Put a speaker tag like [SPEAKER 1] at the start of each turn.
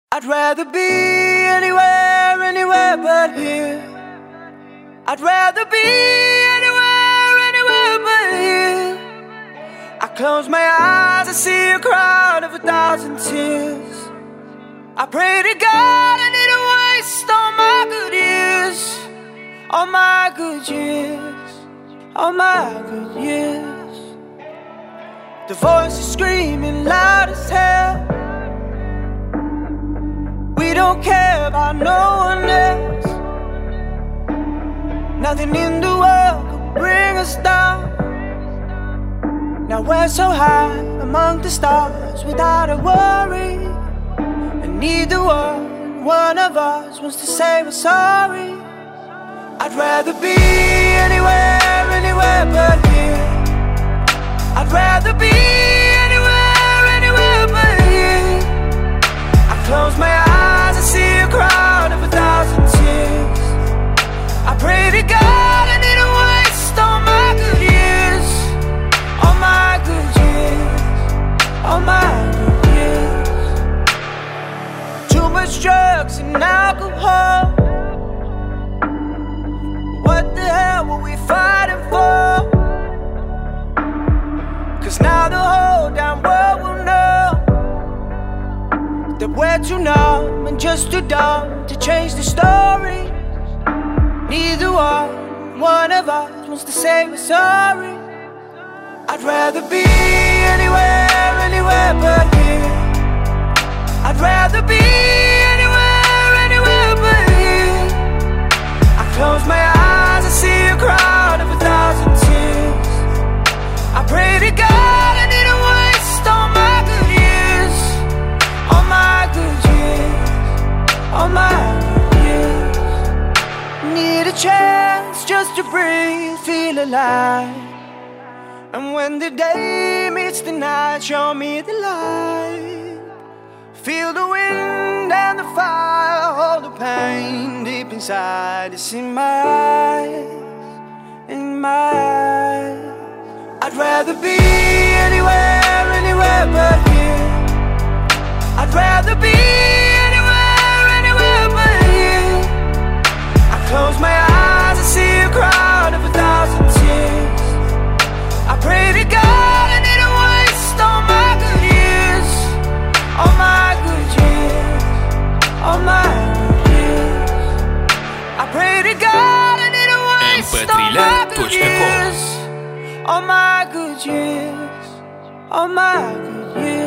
[SPEAKER 1] I'd rather be anywhere, anywhere but here. I'd rather be anywhere, anywhere but here. I close my eyes, I see a crowd of 1,000 tears. I pray to God I didn't waste all my good years, all my good years, all my good years. The voice is screaming loud as hell. We don't care about no one else. Nothing in the world could bring us down. Now we're so high among the stars without a worry. And neither one of us wants to say we're sorry. I'd rather be anywhere, anywhere but here. I'd rather be anywhere, anywhere but here. I close my eyes, I see a crowd of 1,000 tears. I pray to God I didn't waste all my good years, all my good years, all my good years. Too much drugs and alcohol. What the hell were we fighting for? 'Cause now the whole damn world will know that we're too numb and just too dumb to change the story. Neither one of us wants to say we're sorry. I'd rather be anywhere, anywhere but here. I'd rather be anywhere, anywhere but here. I close my eyes, I see a crowd of 1,000 tears. I pray to God I didn't waste all my good years, all my good years, all my good years. Need a chance just to breathe, feel alive. And when the day meets the night, show me the light. Feel the wind and the fire, hold the pain deep inside. It's in my eyes, in my eyes. I'd rather be anywhere, anywhere but here. I'd rather be anywhere, anywhere but here. I close my eyes, I see a crowd of 1,000 tears. I pray to God I didn't waste all my good years, all my good years, all my good years. I pray to God I didn't waste all my good years, all my good years, all my good years.